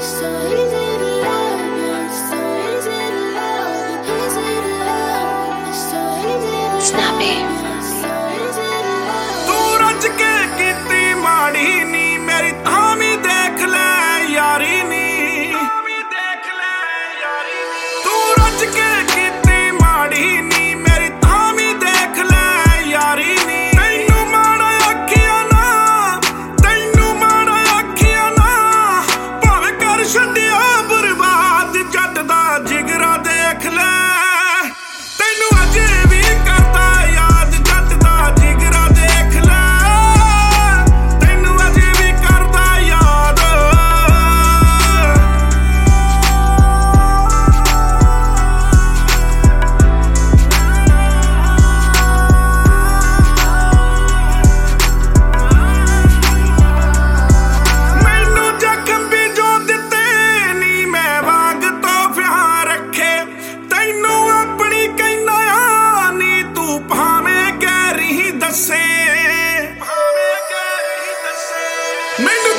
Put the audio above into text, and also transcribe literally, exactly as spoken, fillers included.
Snappy ਤੂੰ ਰੱਜ ਕੇ ਕੀਤੀ ਮਾੜੀ ਨੀ ਮੇਰੀ ਤਾਂ ਵੀ ਦੇਖ ਲੈ ਯਾਰੀ ਨੀ ਤੂੰ ਰੱਜ ਕੇ ਕੀਤੀ ਮਾੜੀ ਨੀ ਮੇਰੀ ਤਾਂ ਵੀ ਦੇਖ ਲੈ ਯਾਰੀ ਨੀ ਤੈਨੂੰ ਮਾੜਾ ਆਖਿਆ ਨਾ ਤੈਨੂੰ ਮਾੜਾ ਆਖਿਆ ਨਾ ਭਾਵੇਂ ਕਰ ਛੱਡਿਆ ਬਰਬਾਦ ਜੱਟ ਦਾ ਜਿਗਰਾ ਦੇਖ ਲੈ ਤੈਨੂੰ ਅਜੇ ਵੀ ਕਰਦਾ ਯਾਦ ਜੱਟ ਦਾ ਜਿਗਰਾ ਦੇਖ ਲੈ ਤੈਨੂੰ ਅਜੇ ਵੀ ਕਰਦਾ ਯਾਦ ਮੈਨੂੰ ਜ਼ਖਮ ਵੀ ਜੋ ਦਿੱਤੇ ਨੀ ਮੈਂ ਵਾਂਗ ਤੋਹਫਿਆਂ ਰੱਖੇ ਤੈਨੂੰ ਆਪਣੀ ਕਹਿੰਦਾ ਆ ਨੀ ਤੂੰ ਭਾਵੇਂ ਕਹਿ ਰਹੀ ਦੱਸੇ ਭਾਵੇਂ ਕਹਿ ਰਹੀ ਦੱਸੇ ਮੈਨੂੰ